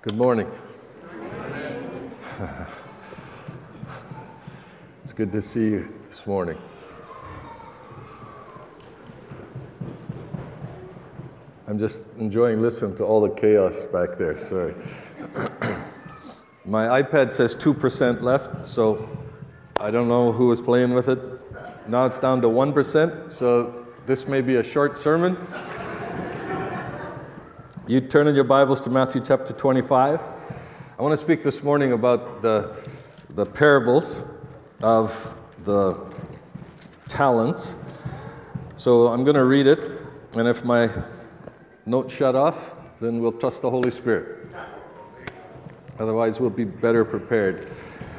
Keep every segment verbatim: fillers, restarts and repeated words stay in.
Good morning. It's good to see you this morning. I'm just enjoying listening to all the chaos back there, sorry. My iPad says two percent left, so I don't know who was playing with it. Now it's down to one percent, so this may be a short sermon. You turn in your Bibles to Matthew chapter twenty-five. I want to speak this morning about the, the parables of the talents. So I'm going to read it, and if my notes shut off, then we'll trust the Holy Spirit. Otherwise, we'll be better prepared.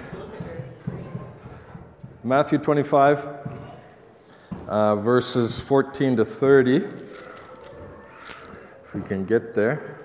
Matthew twenty-five, uh, verses fourteen to thirty. If we can get there.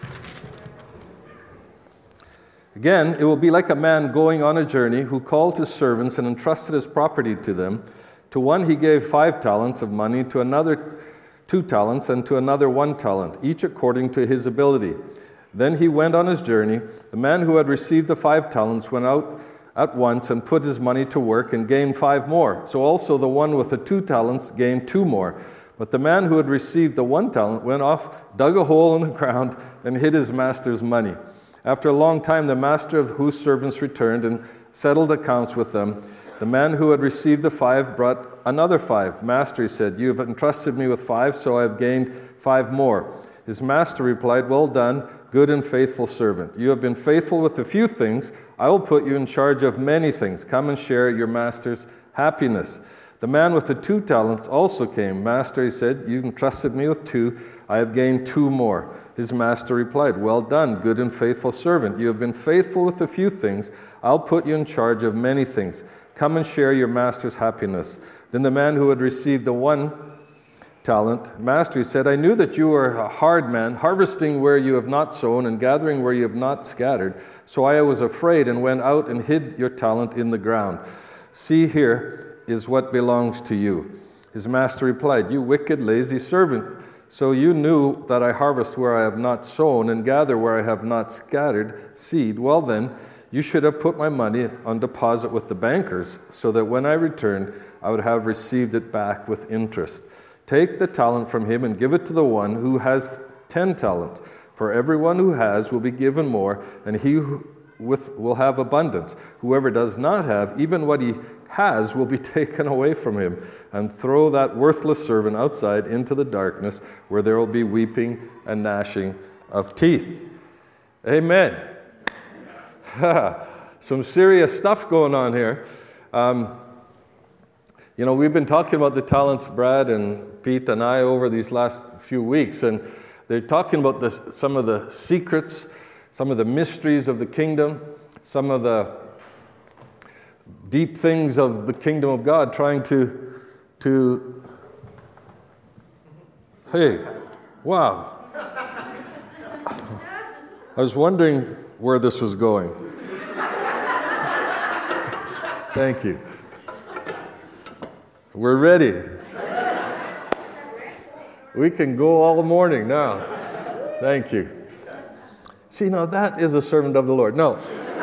Again, it will be like a man going on a journey who called his servants and entrusted his property to them. To one he gave five talents of money, to another two talents, and to another one talent, each according to his ability. Then he went on his journey. The man who had received the five talents went out at once and put his money to work and gained five more. So also the one with the two talents gained two more. But the man who had received the one talent went off, dug a hole in the ground, and hid his master's money. After a long time, the master of whose servants returned and settled accounts with them. The man who had received the five brought another five. Master, he said, you have entrusted me with five, so I have gained five more. His master replied, well done, good and faithful servant. You have been faithful with a few things. I will put you in charge of many things. Come and share your master's happiness. The man with the two talents also came. Master, he said, you've entrusted me with two. I have gained two more. His master replied, well done, good and faithful servant. You have been faithful with a few things. I'll put you in charge of many things. Come and share your master's happiness. Then the man who had received the one talent, master, he said, I knew that you were a hard man, harvesting where you have not sown and gathering where you have not scattered. So I was afraid and went out and hid your talent in the ground. See, here is what belongs to you. His master replied, you wicked, lazy servant. So you knew that I harvest where I have not sown and gather where I have not scattered seed. Well then, you should have put my money on deposit with the bankers, so that when I returned, I would have received it back with interest. Take the talent from him and give it to the one who has ten talents. For everyone who has will be given more, and he who with will have abundance. Whoever does not have, even what he has will be taken away from him. And throw that worthless servant outside into the darkness, where there will be weeping and gnashing of teeth. Amen. Some serious stuff going on here. Um, you know, we've been talking about the talents, Brad and Pete and I, over these last few weeks, and they're talking about the, some of the secrets, some of the mysteries of the kingdom, some of the deep things of the kingdom of God, trying to, to, hey, wow. I was wondering where this was going. Thank you. We're ready. We can go all morning now. Thank you. See, now that is a servant of the Lord. No.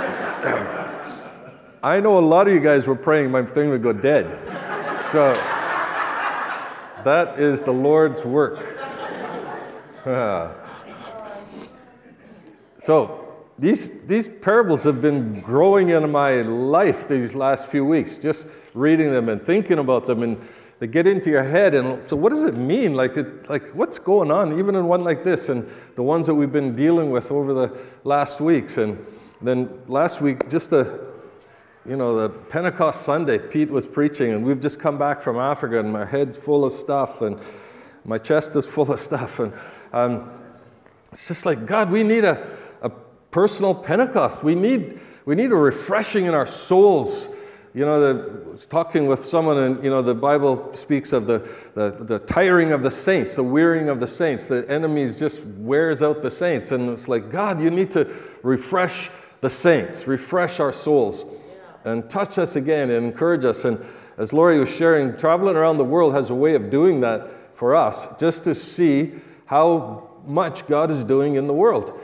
I know a lot of you guys were praying my thing would go dead. So that is the Lord's work. So these these parables have been growing in my life these last few weeks, just reading them and thinking about them, and they get into your head. And so what does it mean? Like, it, like what's going on, even in one like this, and the ones that we've been dealing with over the last weeks. And then last week, just the, you know, the Pentecost Sunday, Pete was preaching, and we've just come back from Africa, and my head's full of stuff, and my chest is full of stuff. And um, it's just like, God, we need a, a personal Pentecost. We need, we need a refreshing in our souls. You know, the, I was talking with someone, and, you know, the Bible speaks of the, the, the tiring of the saints, the wearying of the saints. The enemy just wears out the saints. And it's like, God, you need to refresh the saints, refresh our souls, and touch us again and encourage us. And as Lori was sharing, traveling around the world has a way of doing that for us, just to see how much God is doing in the world.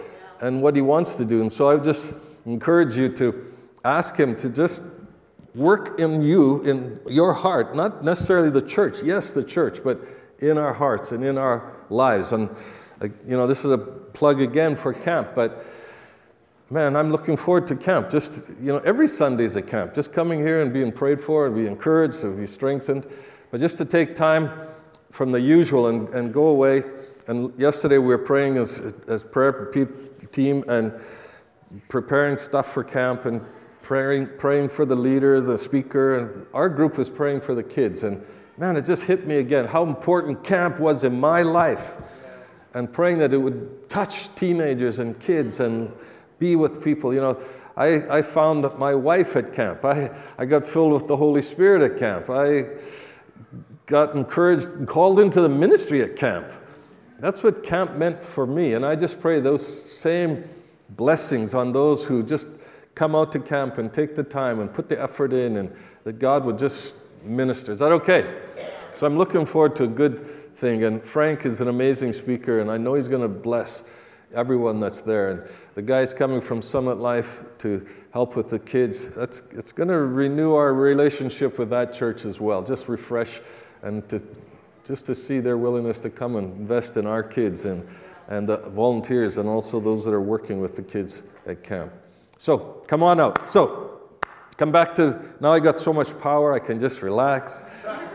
and what he wants to do. And so I just encourage you to ask him to just work in you, in your heart, not necessarily the church, yes, the church, but in our hearts and in our lives. And, uh, you know, this is a plug again for camp, but man, I'm looking forward to camp. Just, you know, every Sunday's a camp. Just coming here and being prayed for and be encouraged and be strengthened. But just to take time from the usual and, and go away. And yesterday we were praying as as prayer team and preparing stuff for camp and praying praying for the leader, the speaker, and our group was praying for the kids. And man, it just hit me again how important camp was in my life. And praying that it would touch teenagers and kids and be with people. You know, I, I found my wife at camp. I, I got filled with the Holy Spirit at camp. I got encouraged and called into the ministry at camp. That's what camp meant for me. And I just pray those same blessings on those who just come out to camp and take the time and put the effort in, and that God would just minister. Is that okay? So I'm looking forward to a good thing. And Frank is an amazing speaker, and I know he's going to bless everyone that's there. And the guys coming from Summit Life to help with the kids, that's it's going to renew our relationship with that church as well. Just refresh and to just to see their willingness to come and invest in our kids and and the volunteers and also those that are working with the kids at camp. So come on out. So come back to, now I got so much power I can just relax.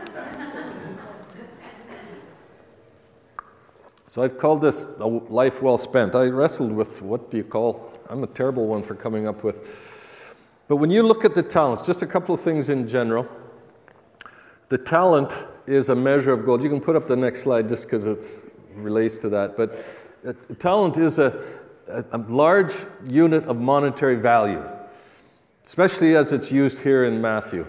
So I've called this a life well spent. I wrestled with what do you call, I'm a terrible one for coming up with. But when you look at the talents, just a couple of things in general. The talent is a measure of gold. You can put up the next slide just because it relates to that. But a talent is a, a, a large unit of monetary value, especially as it's used here in Matthew.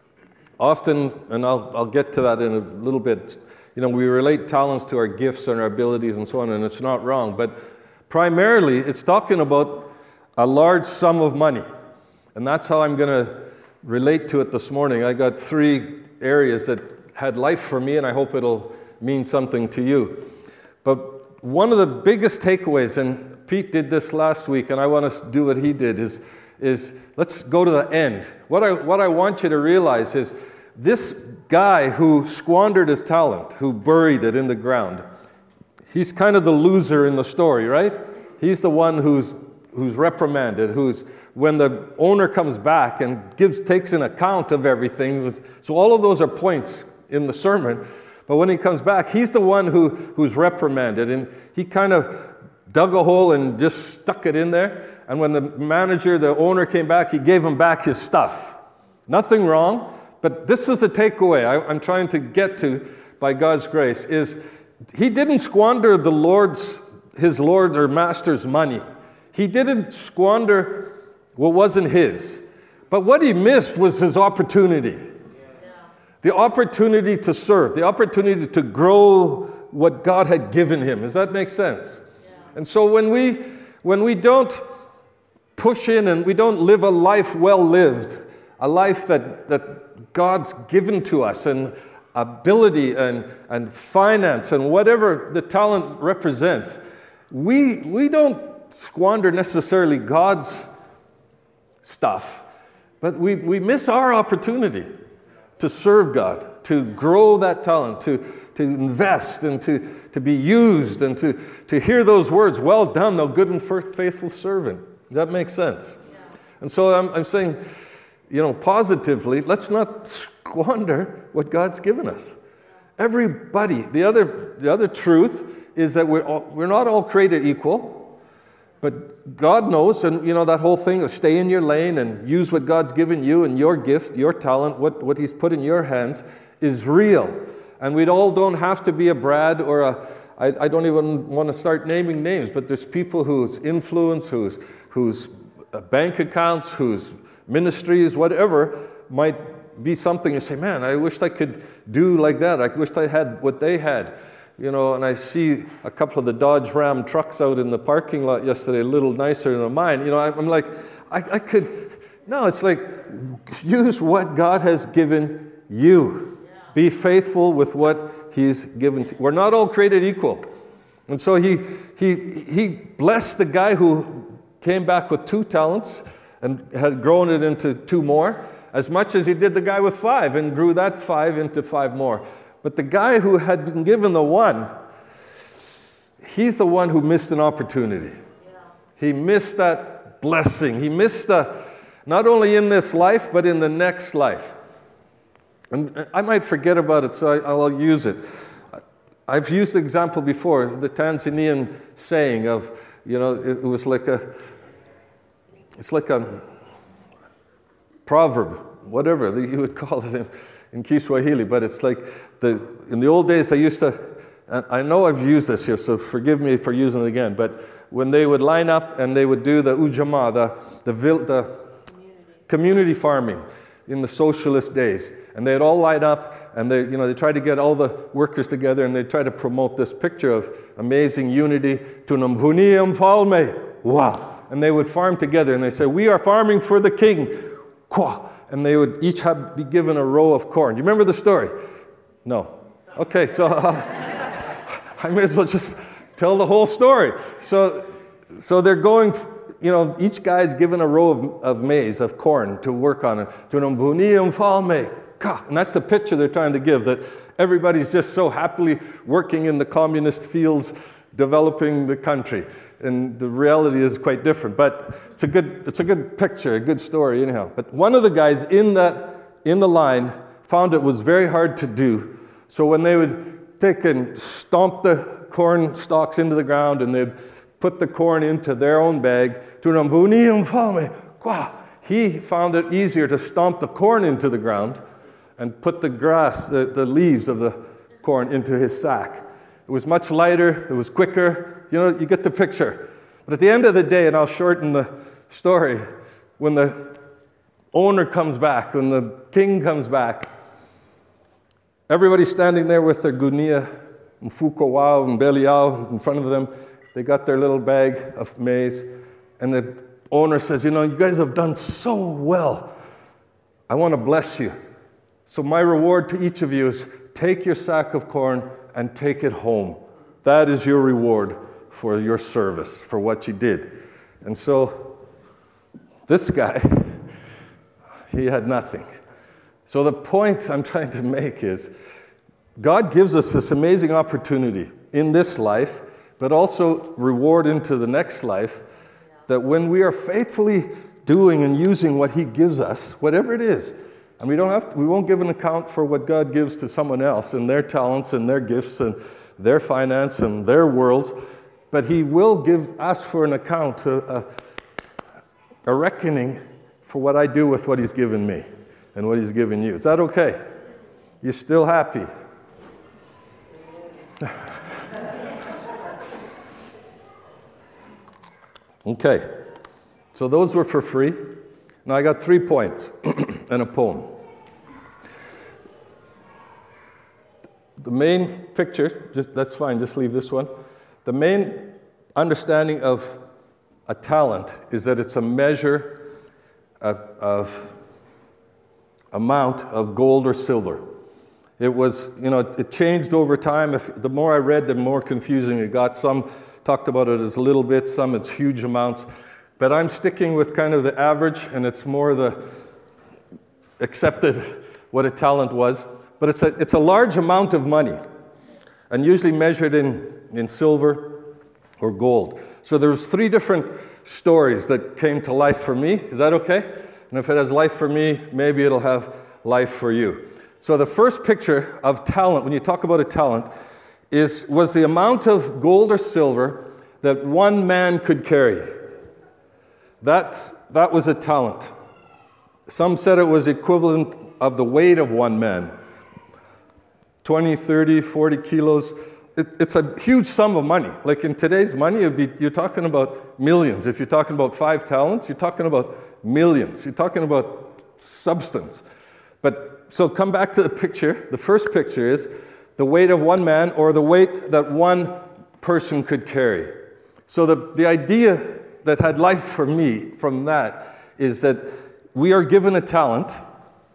Often, and I'll, I'll get to that in a little bit, you know, we relate talents to our gifts and our abilities and so on, and it's not wrong. But primarily, it's talking about a large sum of money. And that's how I'm going to relate to it this morning. I got three areas that had life for me, and I hope it'll mean something to you. But one of the biggest takeaways, and Pete did this last week, and I want to do what he did, is, is let's go to the end. What I, what I want you to realize is this guy who squandered his talent, who buried it in the ground, he's kind of the loser in the story, right? He's the one who's who's reprimanded, who's, when the owner comes back and gives takes an account of everything. So all of those are points in the sermon. But when he comes back, he's the one who, who's reprimanded. And he kind of dug a hole and just stuck it in there. And when the manager, the owner came back, he gave him back his stuff. Nothing wrong. But this is the takeaway I, I'm trying to get to by God's grace, is he didn't squander the Lord's, his Lord or master's money. He didn't squander what wasn't his. But what he missed was his opportunity. Yeah. The opportunity to serve, the opportunity to grow what God had given him. Does that make sense? Yeah. And so when we when we don't push in and we don't live a life well lived, a life that, that God's given to us, and ability and, and finance and whatever the talent represents, we we don't squander necessarily God's stuff, but we, we miss our opportunity to serve God, to grow that talent, to, to invest and to, to be used and to, to hear those words, well done, thou good and faithful servant. Does that make sense? Yeah. And so I'm, I'm saying, you know, positively, let's not squander what God's given us. Everybody, the other, the other truth is that we're, all, we're not all created equal. But God knows, and you know, that whole thing of stay in your lane and use what God's given you and your gift, your talent, what, what He's put in your hands is real. And we all don't have to be a Brad or a, I, I don't even want to start naming names, but there's people whose influence, whose, whose bank accounts, whose ministries, whatever, might be something you say, man, I wished I could do like that. I wished I had what they had. You know, and I see a couple of the Dodge Ram trucks out in the parking lot yesterday, a little nicer than mine. You know, I'm like, I, I could, no, it's like, use what God has given you. Yeah. Be faithful with what He's given to you. We're not all created equal. And so he, he, he blessed the guy who came back with two talents and had grown it into two more, as much as he did the guy with five and grew that five into five more. But the guy who had been given the one, he's the one who missed an opportunity. Yeah. He missed that blessing. He missed the, not only in this life, but in the next life. And I might forget about it, so I, I'll use it. I've used the example before, the Tanzanian saying of, you know, it was like a, it's like a proverb, whatever you would call it in, in Kiswahili, but it's like, the in the old days I used to, and I know I've used this here, so forgive me for using it again, but when they would line up and they would do the ujamaa, the, the, the community. community farming in the socialist days, and they'd all line up, and they, you know, they tried to get all the workers together, and they try to promote this picture of amazing unity. Tunamvunia mfalme, wow! And they would farm together, and they say, "We are farming for the king," kwa! And they would each have be given a row of corn. Do you remember the story? No. Okay, so uh, I may as well just tell the whole story. So, so they're going. You know, each guy's given a row of, of maize, of corn, to work on it. Tunamvunia mfalme. And that's the picture they're trying to give, that everybody's just so happily working in the communist fields, developing the country. And the reality is quite different. But it's a good, it's a good picture, a good story anyhow. But one of the guys in that, in the line found it was very hard to do. So when they would take and stomp the corn stalks into the ground, and they'd put the corn into their own bag, he found it easier to stomp the corn into the ground and put the grass, the, the leaves of the corn into his sack. It was much lighter, it was quicker, you know, you get the picture. But at the end of the day, and I'll shorten the story, when the owner comes back, when the king comes back, everybody's standing there with their gunia, mfuko wao, mbeliao in front of them. They got their little bag of maize, and the owner says, "You know, you guys have done so well. I want to bless you. So my reward to each of you is take your sack of corn and take it home. That is your reward for your service, for what you did." And so this guy, he had nothing. So the point I'm trying to make is God gives us this amazing opportunity in this life, but also reward into the next life, that when we are faithfully doing and using what he gives us, whatever it is, and we don't have to, we won't give an account for what God gives to someone else and their talents and their gifts and their finance and their worlds, but he will give us for an account, a, a, a reckoning for what I do with what he's given me and what he's given you. Is that okay? You still happy? Okay, so those were for free. Now I got three points and a poem. The main picture, just, that's fine, just leave this one. The main understanding of a talent is that it's a measure of, of amount of gold or silver. It was, you know, it changed over time. If, the more I read, the more confusing it got. Some talked about it as little bits, some it's huge amounts. But I'm sticking with kind of the average, and it's more the accepted what a talent was. But it's a, it's a large amount of money, and usually measured in, in silver or gold. So there's three different stories that came to life for me. Is that okay? And if it has life for me, maybe it'll have life for you. So the first picture of talent, when you talk about a talent, is was the amount of gold or silver that one man could carry. That's, that was a talent. Some said it was equivalent of the weight of one man. twenty, thirty, forty kilos. It, it's a huge sum of money. Like in today's money, it'd be, you're talking about millions. If you're talking about five talents, you're talking about millions. You're talking about substance. But so come back to the picture. The first picture is the weight of one man, or the weight that one person could carry. So the, the idea that had life for me from that is that we are given a talent.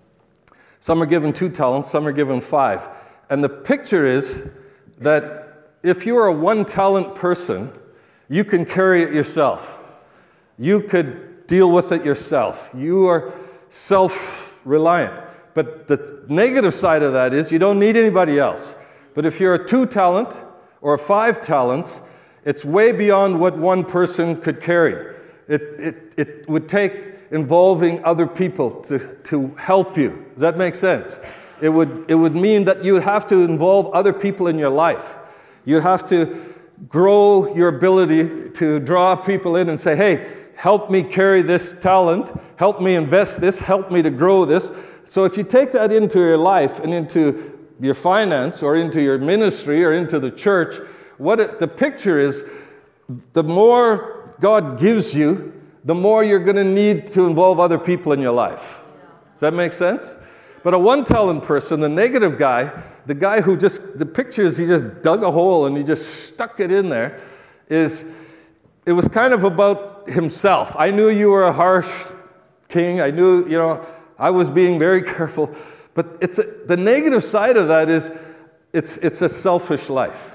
Some are given two talents, some are given five. And the picture is that if you are a one-talent person, you can carry it yourself. You could deal with it yourself. You are self-reliant. But the negative side of that is you don't need anybody else. But if you're a two-talent or a five-talent, it's way beyond what one person could carry. It, it, it would take involving other people to, to help you. Does that make sense? It would, it would mean that you would have to involve other people in your life. You'd have to grow your ability to draw people in and say, hey, help me carry this talent, help me invest this, help me to grow this. So if you take that into your life and into your finance or into your ministry or into the church, what it, the picture is, the more God gives you, the more you're going to need to involve other people in your life. Does that make sense? But a one-talent person, the negative guy, the guy who just, the picture is he just dug a hole and he just stuck it in there, is, it was kind of about himself. I knew you were a harsh king. I knew, you know, I was being very careful. But it's a, the negative side of that is it's, it's a selfish life.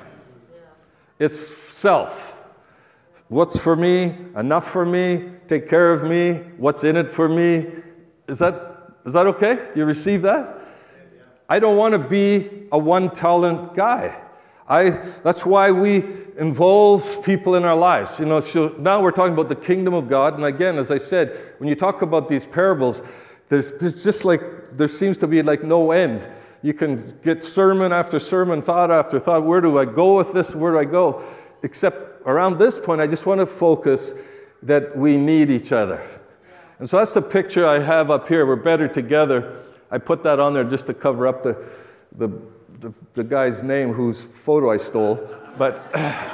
It's self. What's for me, enough for me, take care of me, what's in it for me. Is that is that okay? Do you receive that? I don't want to be a one-talent guy. I that's why we involve people in our lives. You know, so now we're talking about the kingdom of God, and again, as I said, when you talk about these parables, there's, there's just like there seems to be like no end. You can get sermon after sermon, thought after thought. Where do I go with this? Where do I go? Except around this point, I just want to focus that we need each other. And so that's the picture I have up here. We're better together. I put that on there just to cover up the the, the, the guy's name whose photo I stole. But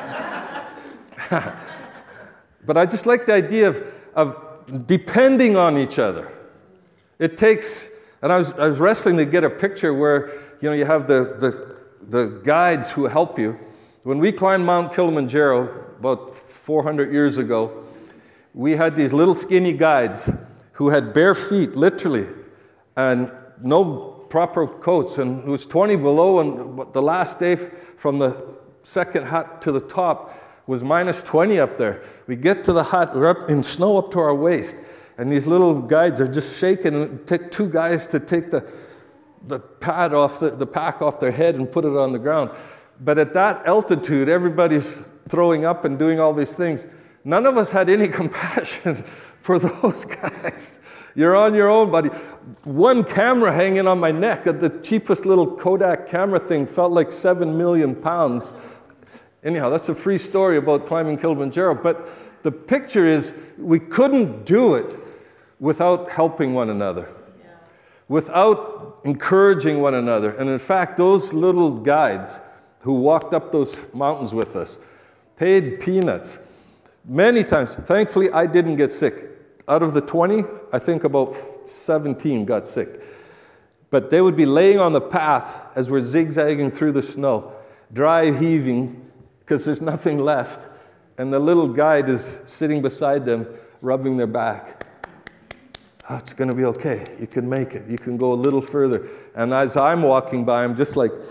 but I just like the idea of, of depending on each other. It takes, and I was I was wrestling to get a picture where, you know, you have the the, the guides who help you. When we climbed Mount Kilimanjaro about four hundred years ago, we had these little skinny guides who had bare feet, literally, and no proper coats, and it was twenty below, and the last day from the second hut to the top was minus twenty up there. We get to the hut, we're up in snow up to our waist, and these little guides are just shaking, and it took two guys to take the the pad off, the, the pack off their head and put it on the ground. But at that altitude, everybody's throwing up and doing all these things. None of us had any compassion for those guys. You're on your own, buddy. One camera hanging on my neck, the cheapest little Kodak camera thing, felt like seven million pounds. Anyhow, that's a free story about climbing Kilimanjaro. But the picture is we couldn't do it without helping one another, yeah. without encouraging one another. And in fact, those little guides who walked up those mountains with us paid peanuts. Many times, thankfully, I didn't get sick. Out of the twenty, I think about seventeen got sick. But they would be laying on the path as we're zigzagging through the snow, dry heaving, because there's nothing left. And the little guide is sitting beside them, rubbing their back. Oh, it's going to be okay. You can make it. You can go a little further. And as I'm walking by, I'm just like,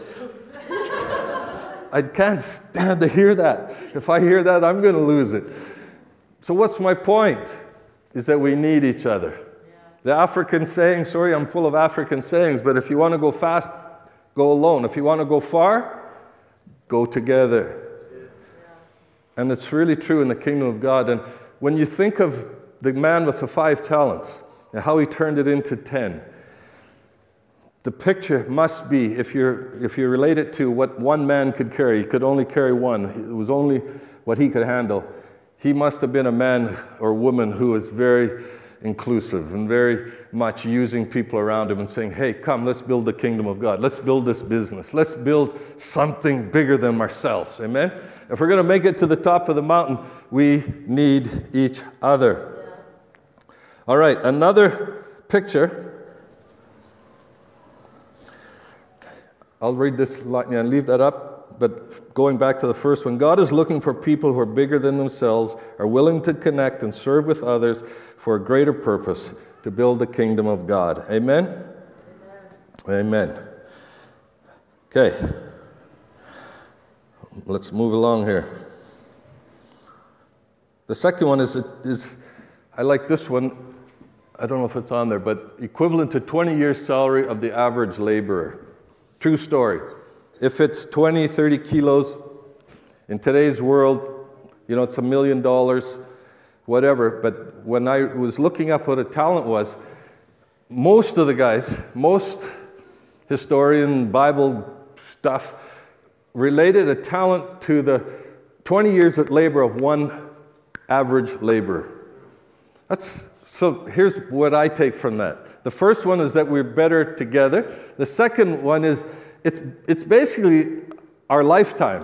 I can't stand to hear that. If I hear that, I'm going to lose it. So what's my point? Is that we need each other. Yeah. The African saying, sorry, I'm full of African sayings, but if you want to go fast, go alone. If you want to go far, go together. Yeah. And it's really true in the kingdom of God. And when you think of the man with the five talents and how he turned it into ten, the picture must be, if you're if you relate it to what one man could carry, he could only carry one. It was only what he could handle. He must have been a man or woman who was very inclusive and very much using people around him and saying, hey, come, let's build the kingdom of God. Let's build this business. Let's build something bigger than ourselves. Amen? If we're going to make it to the top of the mountain, we need each other. All right, another picture. I'll read this line and leave that up. But going back to the first one, God is looking for people who are bigger than themselves, are willing to connect and serve with others for a greater purpose, to build the kingdom of God. Amen? Amen. Amen. Okay. let's move along here. The second one is, is, I like this one. I don't know if it's on there, but equivalent to twenty years' salary of the average laborer. True story. If it's twenty, thirty kilos, in today's world, you know, it's a million dollars, whatever. But when I was looking up what a talent was, most of the guys, most historian, Bible stuff, related a talent to the twenty years of labor of one average laborer. That's so here's what I take from that. The first one is that we're better together. The second one is it's it's basically our lifetime.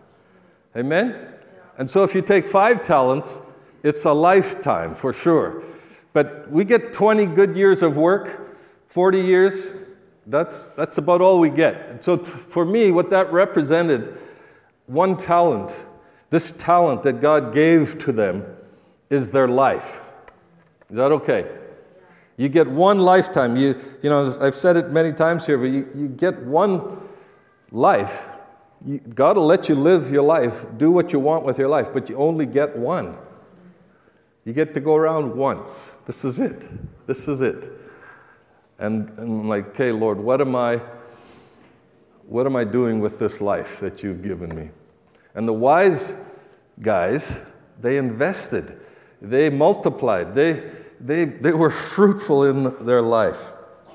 Amen? And so if you take five talents, it's a lifetime for sure. But we get twenty good years of work, forty years, that's that's about all we get. And so t- for me, what that represented, one talent, this talent that God gave to them is their life. Is that okay? You get one lifetime. You you know, I've said it many times here, but you, you get one life. You, God will let you live your life, do what you want with your life, but you only get one. You get to go around once. This is it. This is it. And, and I'm like, okay, Lord, what am I what am I doing with this life that you've given me? And the wise guys, they invested. They multiplied. They they they were fruitful in their life.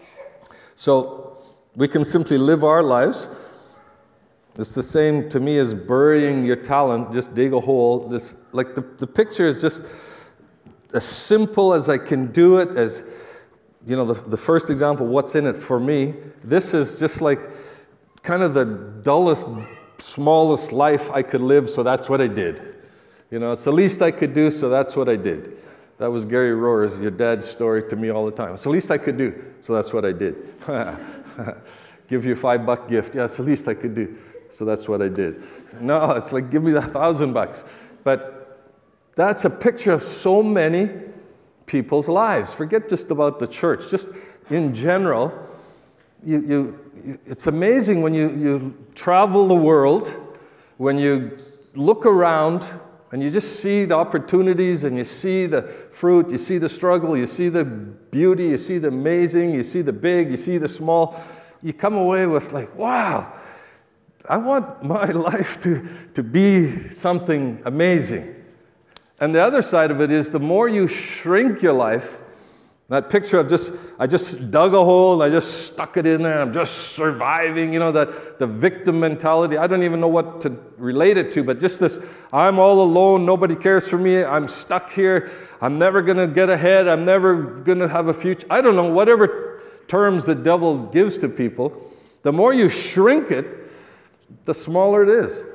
So we can simply live our lives. It's the same to me as burying your talent. Just dig a hole. This, like the, the picture is just as simple as I can do it. As you know, the, the first example, what's in it for me? This is just like kind of the dullest, smallest life I could live. So that's what I did. You know, it's the least I could do. So that's what I did. That was Gary Rohr's, your dad's story to me all the time. It's the least I could do. So that's what I did. Give you a five buck gift. Yeah, it's the least I could do. So that's what I did. No, it's like, give me the thousand bucks. But that's a picture of so many people's lives. Forget just about the church. Just in general, you, you, it's amazing when you, you travel the world, when you look around and you just see the opportunities and you see the fruit, you see the struggle, you see the beauty, you see the amazing, you see the big, you see the small. You come away with like, wow, I want my life to, to be something amazing. And the other side of it is the more you shrink your life, that picture of just, I just dug a hole and I just stuck it in there, I'm just surviving, you know, that the victim mentality. I don't even know what to relate it to, but just this, I'm all alone, nobody cares for me, I'm stuck here, I'm never going to get ahead, I'm never going to have a future. I don't know, whatever terms the devil gives to people, the more you shrink it, the smaller it is.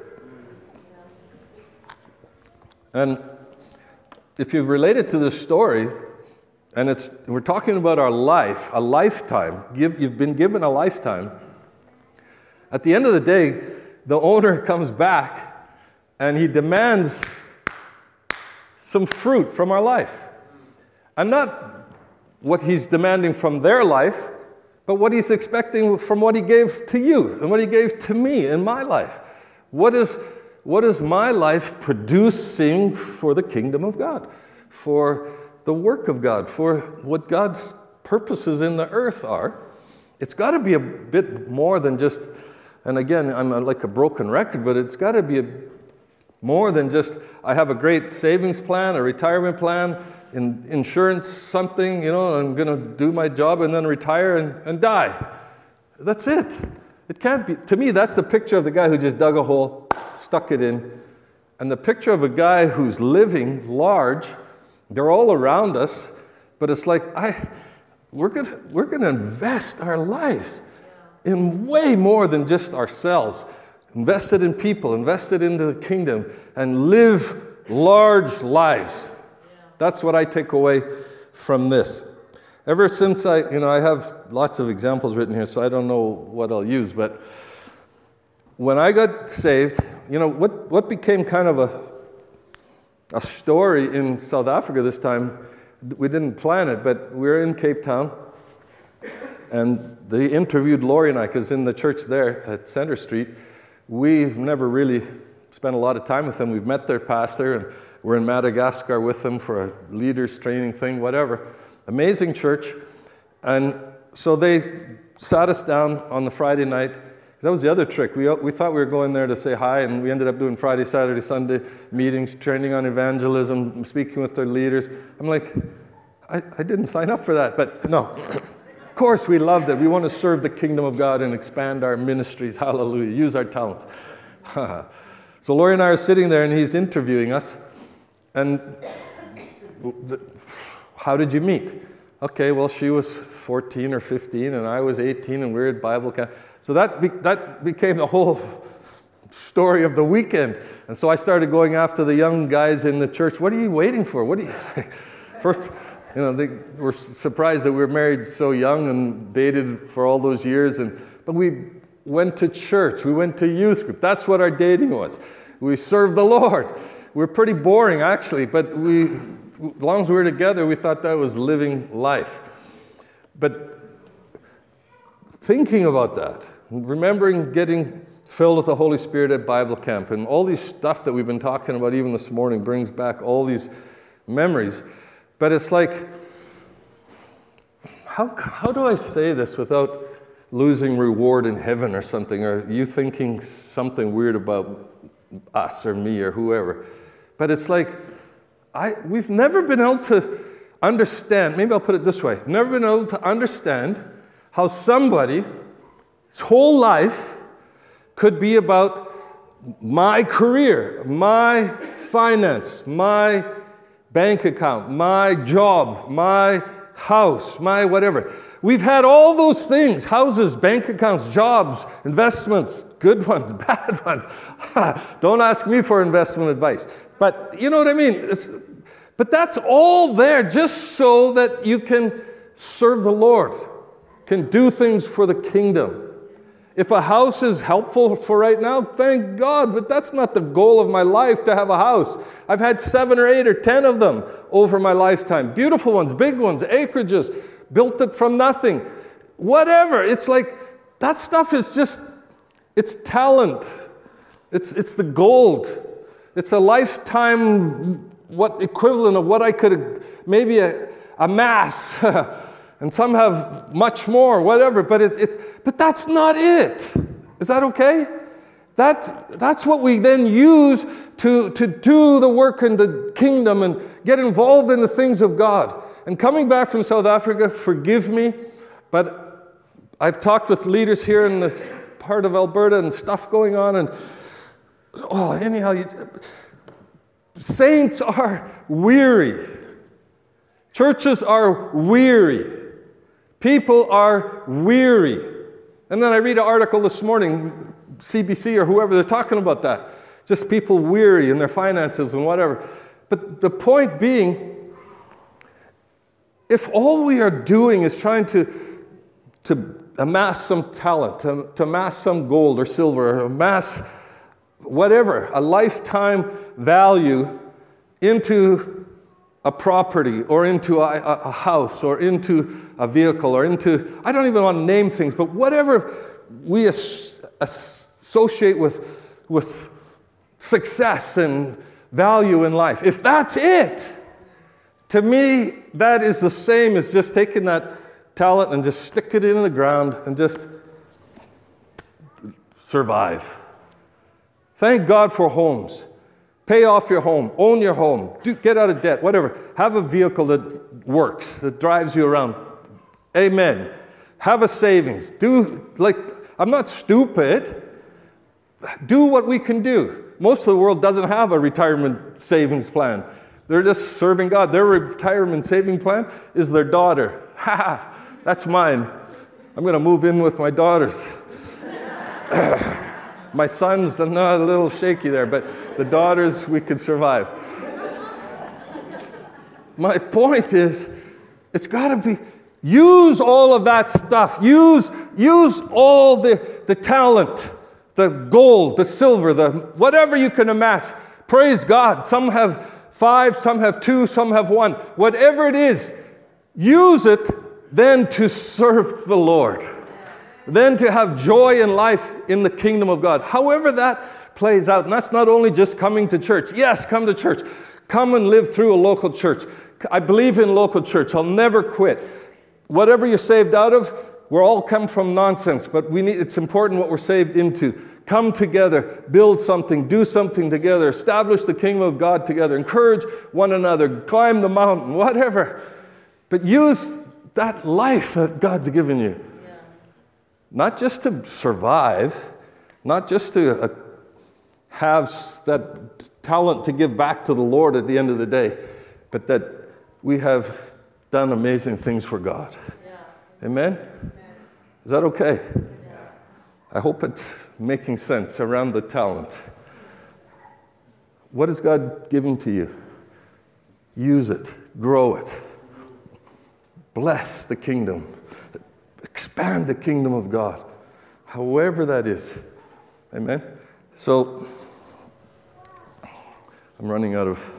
And if you relate it to this story, and it's we're talking about our life, a lifetime. Give, you've been given a lifetime. At the end of the day, the owner comes back and he demands some fruit from our life. And not what he's demanding from their life, but what he's expecting from what he gave to you and what he gave to me in my life. What is, what is my life producing for the kingdom of God? For the work of God, for what God's purposes in the earth are? It's got to be a bit more than just, and again, I'm like a broken record, but it's got to be a, more than just, I have a great savings plan, a retirement plan, in insurance something, you know, I'm going to do my job and then retire and, and die. That's it. It can't be. To me, that's the picture of the guy who just dug a hole, stuck it in. And the picture of a guy who's living large, they're all around us, but it's like, I, we're going we're going to invest our lives in way more than just ourselves. Invested in people, invested in the kingdom, and live large lives. That's what I take away from this. Ever since I, you know, I have lots of examples written here, so I don't know what I'll use, but when I got saved, you know, what, what became kind of a, a story in South Africa this time, we didn't plan it, but we were in Cape Town, and they interviewed Lori and I, because in the church there at Center Street, we've never really spent a lot of time with them. We've met their pastor, and we're in Madagascar with them for a leaders training thing, whatever. Amazing church. And so they sat us down on the Friday night. That was the other trick. We we thought we were going there to say hi, and we ended up doing Friday, Saturday, Sunday meetings, training on evangelism, speaking with their leaders. I'm like, I, I didn't sign up for that, but no. Of course, we loved it. We want to serve the kingdom of God and expand our ministries. Hallelujah. Use our talents. So Lori and I are sitting there, and he's interviewing us. And how did you meet? Okay, well, she was fourteen or fifteen, and I was eighteen, and we were at Bible camp. So that be, that became the whole story of the weekend. And so I started going after the young guys in the church. What are you waiting for? What are you... First, you know, they were surprised that we were married so young and dated for all those years. And but we went to church. We went to youth group. That's what our dating was. We served the Lord. We were pretty boring, actually, but we, as long as we were together, we thought that was living life. But thinking about that, remembering getting filled with the Holy Spirit at Bible camp, and all these stuff that we've been talking about even this morning brings back all these memories. But it's like, how how do I say this without losing reward in heaven or something, or you thinking something weird about us or me or whoever? But it's like, I we've never been able to understand, maybe I'll put it this way, never been able to understand how somebody's whole life could be about my career, my finance, my bank account, my job, my house, my whatever. We've had all those things, houses, bank accounts, jobs, investments, good ones, bad ones. Don't ask me for investment advice. But you know what I mean? It's, but that's all there just so that you can serve the Lord, can do things for the kingdom. If a house is helpful for right now, thank God, but that's not the goal of my life, to have a house. I've had seven or eight or ten of them over my lifetime. Beautiful ones, big ones, acreages, built it from nothing. Whatever. It's like, that stuff is just, it's talent. It's it's the gold. It's a lifetime, what equivalent of what I could maybe amass. And some have much more, whatever, but it's, it's but that's not it. Is that okay? That, that's what we then use to, to do the work in the kingdom and get involved in the things of God. And coming back from South Africa, forgive me, but I've talked with leaders here in this part of Alberta and stuff going on, and oh, anyhow, you, saints are weary. Churches are weary. People are weary. And then I read an article this morning, C B C or whoever, they're talking about that. Just people weary in their finances and whatever. But the point being, if all we are doing is trying to, to amass some talent, to, to amass some gold or silver, or amass whatever, a lifetime value into a property or into a, a house or into a vehicle or into, I don't even want to name things, but whatever we as, associate with, with success and value in life, if that's it, to me, that is the same as just taking that talent and just stick it in the ground and just survive. Thank God for homes. Pay off your home, own your home, do, get out of debt, whatever. Have a vehicle that works, that drives you around. Amen. Have a savings. Do, like, I'm not stupid. Do what we can do. Most of the world doesn't have a retirement savings plan. They're just serving God. Their retirement saving plan is their daughter. Ha ha, that's mine. I'm going to move in with my daughters. My son's not a little shaky there, but the daughters, we could survive. My point is, it's got to be, use all of that stuff. Use, use all the, the talent, the gold, the silver, the whatever you can amass. Praise God. Some have five, some have two, some have one. Whatever it is, use it then to serve the Lord. Then to have joy in life in the kingdom of God. However that plays out. And that's not only just coming to church. Yes, come to church. Come and live through a local church. I believe in local church. I'll never quit. Whatever you're saved out of, we're all come from nonsense, but we need, it's important what we're saved into. Come together, build something, do something together, establish the kingdom of God together, encourage one another, climb the mountain, whatever. But use that life that God's given you. Yeah. Not just to survive, not just to uh, have that talent to give back to the Lord at the end of the day, but that we have done amazing things for God. Yeah. Amen? Amen? Is that okay? Yes. I hope it's making sense around the talent. What has God given to you? Use it. Grow it. Bless the kingdom. Expand the kingdom of God. However that is. Amen? So, I'm running out of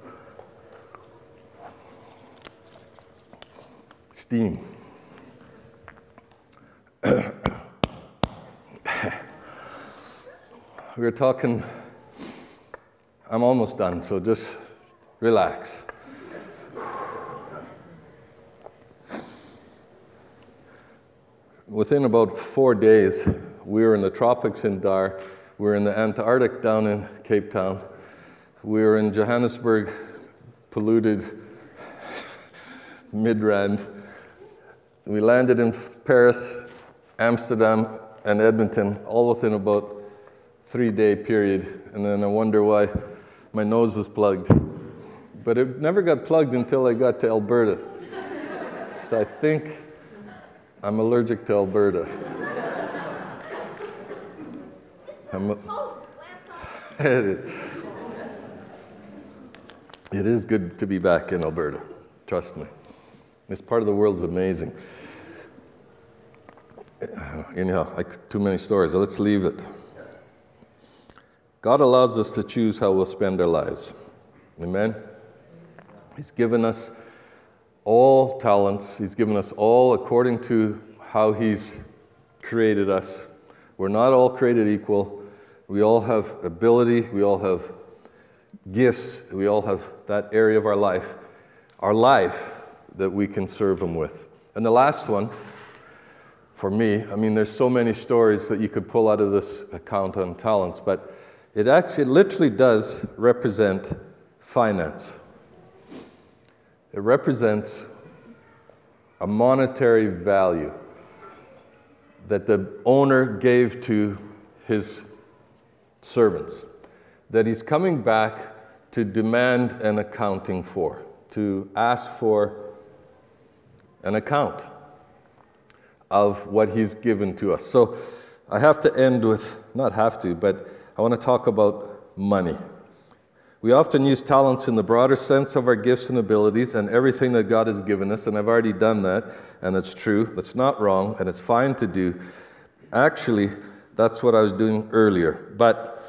steam. We were talking, I'm almost done, so just relax. Within about four days, we were in the tropics in Dar, we were in the Antarctic down in Cape Town, we were in Johannesburg, polluted Midrand. We landed in Paris, Amsterdam, and Edmonton, all within about three-day period. And then I wonder why my nose was plugged. But it never got plugged until I got to Alberta. So I think I'm allergic to Alberta. I'm a, it, is, it is good to be back in Alberta, trust me. This part of the world is amazing. Anyhow, I, too many stories. Let's leave it. God allows us to choose how we'll spend our lives. Amen? He's given us all talents. He's given us all according to how He's created us. We're not all created equal. We all have ability. We all have gifts. We all have that area of our life, our life that we can serve Him with. And the last one, for me, I mean, there's so many stories that you could pull out of this account on talents, but it actually literally does represent finance. It represents a monetary value that the owner gave to his servants, that he's coming back to demand an accounting for, to ask for an account of what he's given to us. So I have to end with, not have to, but I want to talk about money. We often use talents in the broader sense of our gifts and abilities and everything that God has given us, and I've already done that, and it's true. That's not wrong, and it's fine to do. Actually, that's what I was doing earlier. But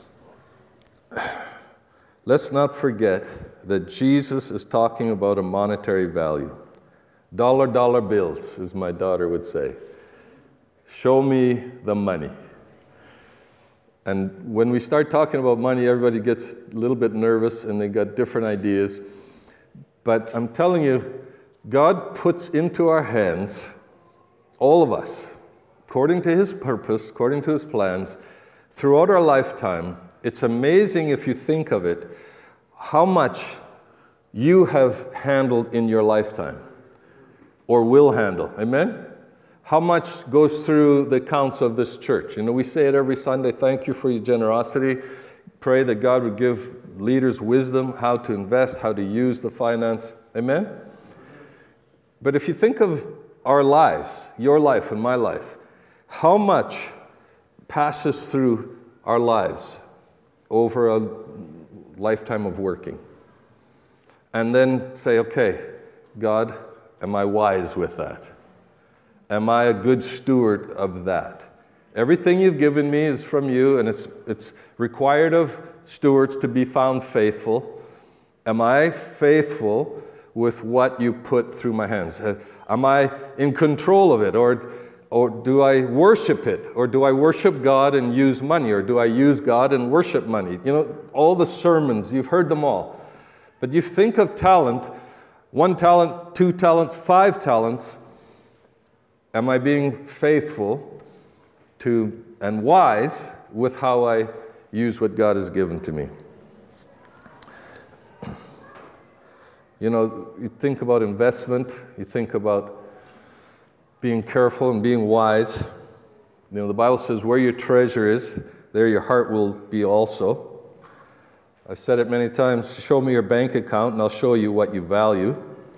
let's not forget that Jesus is talking about a monetary value. Dollar, dollar bills, as my daughter would say. Show me the money. And when we start talking about money, everybody gets a little bit nervous and they got different ideas. But I'm telling you, God puts into our hands, all of us, according to His purpose, according to His plans, throughout our lifetime. It's amazing if you think of it, how much you have handled in your lifetime, or will handle. Amen? How much goes through the accounts of this church? You know, we say it every Sunday, thank you for your generosity. Pray that God would give leaders wisdom, how to invest, how to use the finance. Amen? But if you think of our lives, your life and my life, how much passes through our lives over a lifetime of working? And then say, okay, God, am I wise with that? Am I a good steward of that? Everything you've given me is from you, and it's it's required of stewards to be found faithful. Am I faithful with what you put through my hands? Am I in control of it? Or Or do I worship it? Or do I worship God and use money? Or do I use God and worship money? You know, all the sermons, you've heard them all. But you think of talent, one talent, two talents, five talents. Am I being faithful to and wise with how I use what God has given to me? You know, you think about investment, you think about being careful and being wise. You know, the Bible says where your treasure is, there your heart will be also. I've said it many times, show me your bank account and I'll show you what you value.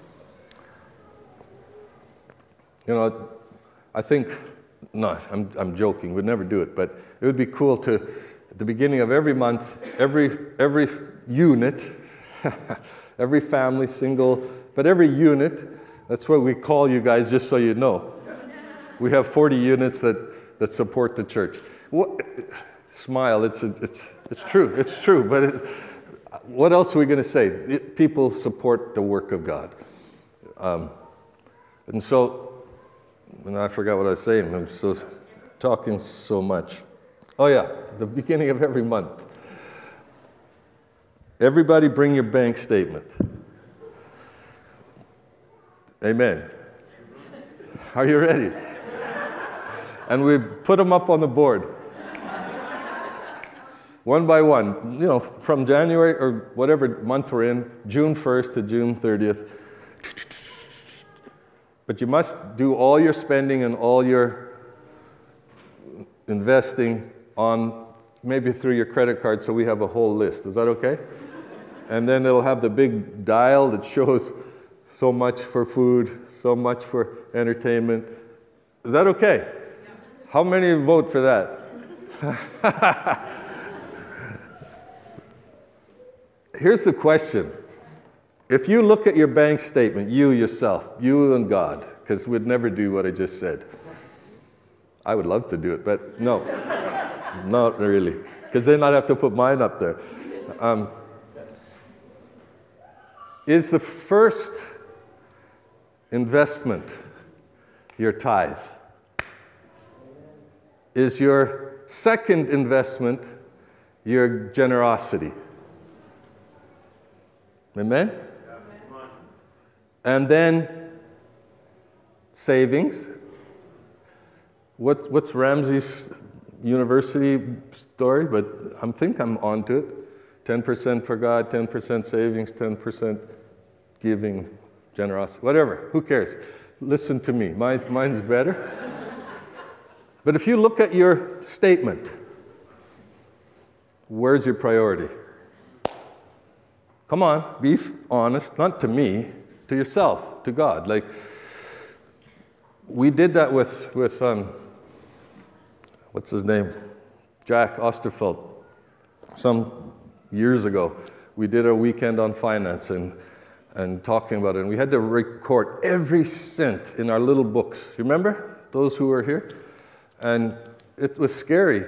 You know, I think, no, I'm, I'm joking, we'd never do it, but it would be cool to, at the beginning of every month, every, every unit, every family, single, but every unit, that's what we call you guys, just so you know. We have forty units that, that support the church. What, smile, it's, it's, it's true, it's true, but it's, what else are we going to say? It, people support the work of God. Um, and so, and I forgot what I was saying, I'm so talking so much. Oh yeah, the beginning of every month. Everybody bring your bank statement. Amen. Are you ready? And we put them up on the board. One by one, you know, from January or whatever month we're in, June first to June thirtieth. But you must do all your spending and all your investing on maybe through your credit card, so we have a whole list. Is that okay? And then it'll have the big dial that shows so much for food, so much for entertainment. Is that okay? How many vote for that? Here's the question. If you look at your bank statement, you yourself, you and God, because we'd never do what I just said. I would love to do it, but no, not really, because then I'd have to put mine up there. Um, is the first investment your tithe? Is your second investment your generosity? Amen? And then savings. What, what's Ramsey's university story? But I think I'm onto it. ten percent for God, ten percent savings, ten percent giving, generosity, whatever. Who cares? Listen to me. Mine, mine's better. But if you look at your statement, where's your priority? Come on, be honest, not to me, to yourself, to God. Like, we did that with, with um, what's his name? Jack Osterfeld. Some years ago, we did a weekend on finance and, and talking about it. And we had to record every cent in our little books. Remember, those who were here? And it was scary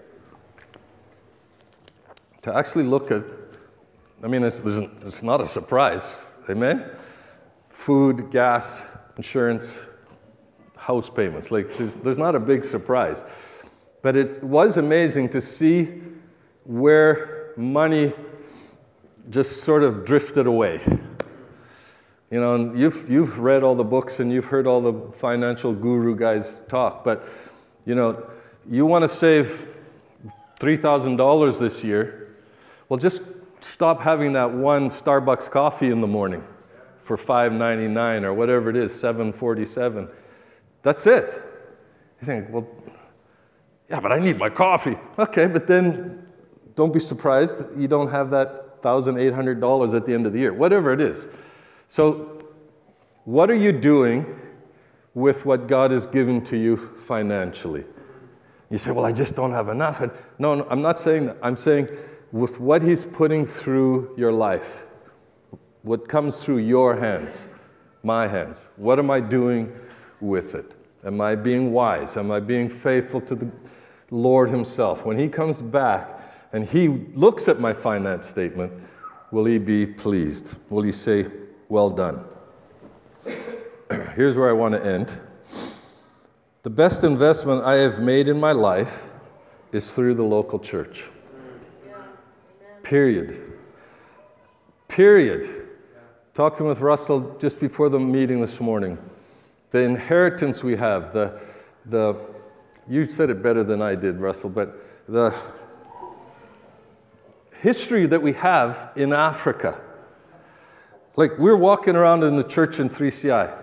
to actually look at. I mean, it's, it's not a surprise, amen? Food, gas, insurance, house payments, like there's, there's not a big surprise. But it was amazing to see where money just sort of drifted away. You know, and you've, you've read all the books and you've heard all the financial guru guys talk, but, you know, you want to save three thousand dollars this year, well, just stop having that one Starbucks coffee in the morning for five ninety-nine or whatever it is, seven forty-seven. That's it. You think, well, yeah, but I need my coffee. Okay, but then don't be surprised that you don't have that one thousand eight hundred dollars at the end of the year, whatever it is. So what are you doing with what God has given to you financially? You say, well, I just don't have enough. And no, no, I'm not saying that. I'm saying with what he's putting through your life, what comes through your hands, my hands, what am I doing with it? Am I being wise? Am I being faithful to the Lord himself? When he comes back and he looks at my finance statement, will he be pleased? Will he say, well done? Here's where I want to end. The best investment I have made in my life is through the local church. Period. Period. Talking with Russell just before the meeting this morning. The inheritance we have, the, the, you said it better than I did, Russell, but the history that we have in Africa. Like, we're walking around in the church in three C I.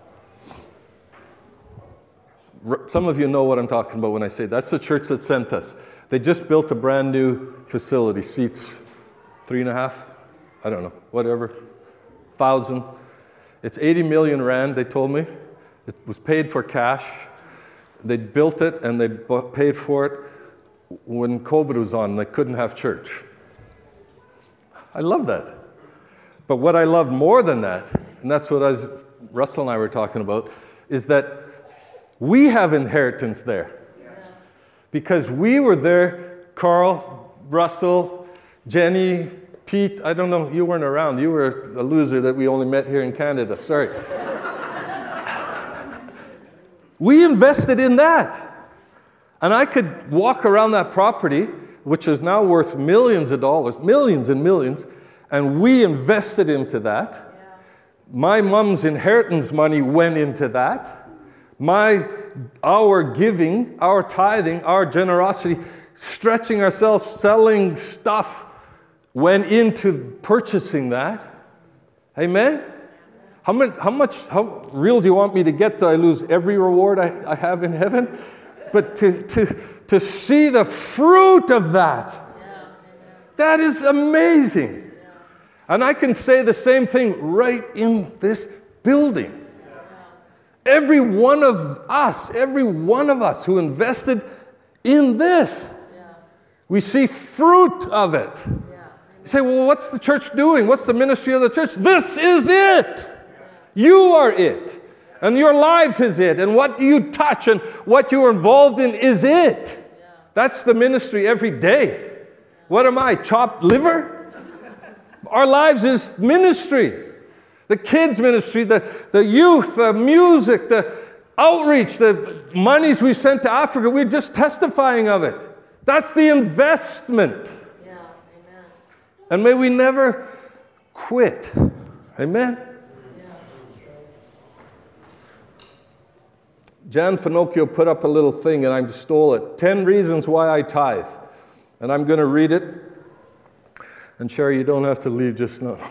Some of you know what I'm talking about when I say that's the church that sent us. They just built a brand new facility, seats three and a half, I don't know, whatever, thousand. It's eighty million rand, they told me. It was paid for cash. They built it and they paid for it when COVID was on. They couldn't have church. I love that. But what I love more than that, and that's what I was, Russell and I were talking about, is that we have inheritance there. Yeah. Because we were there, Carl, Russell, Jenny, Pete, I don't know, you weren't around. You were a loser that we only met here in Canada, sorry. We invested in that. And I could walk around that property, which is now worth millions of dollars, millions and millions, and we invested into that. Yeah. My mom's inheritance money went into that. My, our giving, our tithing, our generosity, stretching ourselves, selling stuff, went into purchasing that. Amen? How much, how much, how real do you want me to get till I lose every reward I, I have in heaven? But to, to, to see the fruit of that, that is amazing. And I can say the same thing right in this building. Every one of us, every one of us who invested in this, we see fruit of it. You say, well, what's the church doing? What's the ministry of the church? This is it. You are it. And your life is it. And what do you touch and what you're involved in is it. That's the ministry every day. What am I, chopped liver? Our lives is ministry. The kids' ministry, the, the youth, the music, the outreach, the monies we sent to Africa, we're just testifying of it. That's the investment. Yeah, amen. And may we never quit. Amen? Yeah. Jan Finocchio put up a little thing and I stole it. Ten reasons why I tithe. And I'm going to read it. And Sherry, you don't have to leave just now.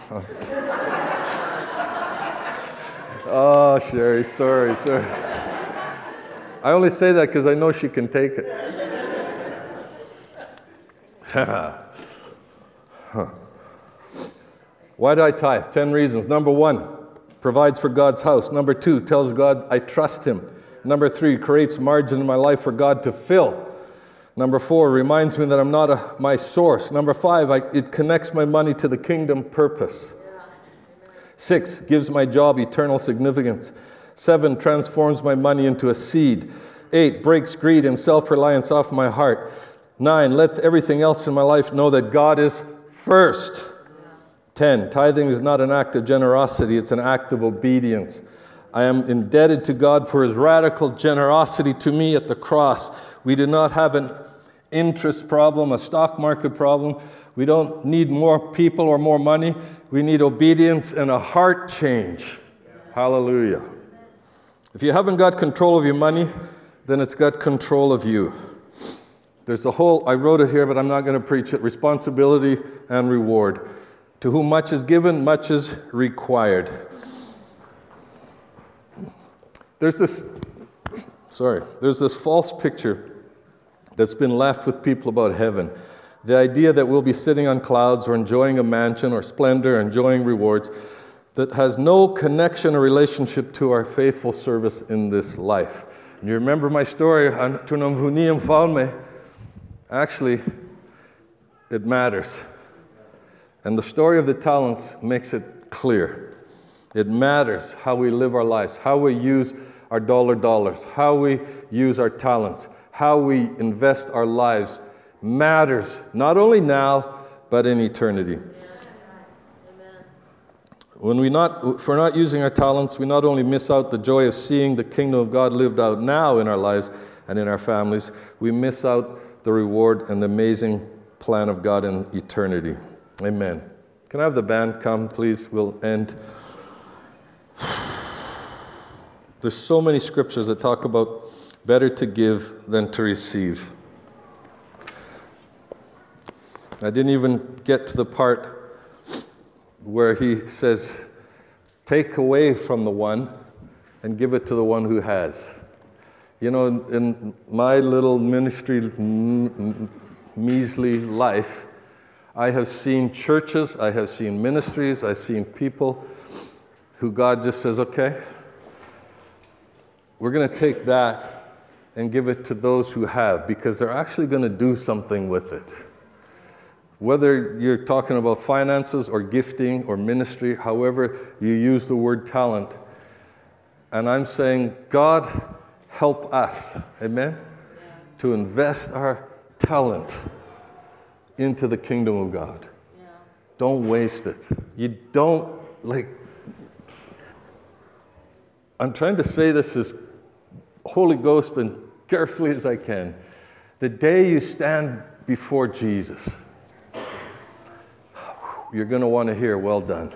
Oh, Sherry, sorry, sorry. I only say that because I know she can take it. huh. Why do I tithe? Ten reasons. Number one, provides for God's house. Number two, tells God I trust Him. Number three, creates margin in my life for God to fill. Number four, reminds me that I'm not a, my source. Number five, I, it connects my money to the kingdom purpose. Six, gives my job eternal significance. Seven, transforms my money into a seed. Eight, breaks greed and self-reliance off my heart. Nine, lets everything else in my life know that God is first. Ten, tithing is not an act of generosity, it's an act of obedience. I am indebted to God for His radical generosity to me at the cross. We do not have an interest problem, a stock market problem. We don't need more people or more money. We need obedience and a heart change. Hallelujah. If you haven't got control of your money, then it's got control of you. There's a whole, I wrote it here, but I'm not going to preach it, responsibility and reward. To whom much is given, much is required. There's this, sorry, there's this false picture that's been left with people about heaven. The idea that we'll be sitting on clouds or enjoying a mansion or splendor, enjoying rewards, that has no connection or relationship to our faithful service in this life. And you remember my story, actually, it matters. And the story of the talents makes it clear. It matters how we live our lives, how we use our dollar dollars, how we use our talents, how we invest our lives matters, not only now, but in eternity. Amen. When we not, if we're not using our talents, we not only miss out the joy of seeing the kingdom of God lived out now in our lives and in our families, we miss out the reward and the amazing plan of God in eternity. Amen. Can I have the band come, please? We'll end. There's so many scriptures that talk about better to give than to receive. I didn't even get to the part where he says, take away from the one and give it to the one who has. You know, in, in my little ministry, m- measly life, I have seen churches, I have seen ministries, I've seen people who God just says, okay, we're going to take that and give it to those who have, because they're actually going to do something with it. Whether you're talking about finances or gifting or ministry, however you use the word talent. And I'm saying, God, help us, amen, yeah. to invest our talent into the kingdom of God. Yeah. Don't waste it. You don't, like, I'm trying to say this as Holy Ghost and carefully as I can. The day you stand before Jesus, you're going to want to hear, well done.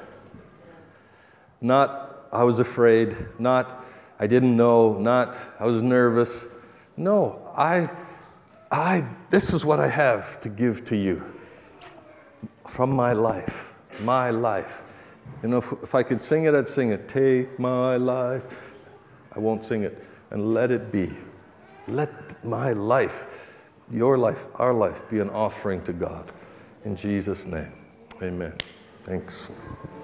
Not, I was afraid. Not, I didn't know. Not, I was nervous. No, I, I, this is what I have to give to you from my life, my life. You know, if, if I could sing it, I'd sing it. Take my life. I won't sing it. And let it be. Let my life, your life, our life be an offering to God. In Jesus' name. Amen. Thanks.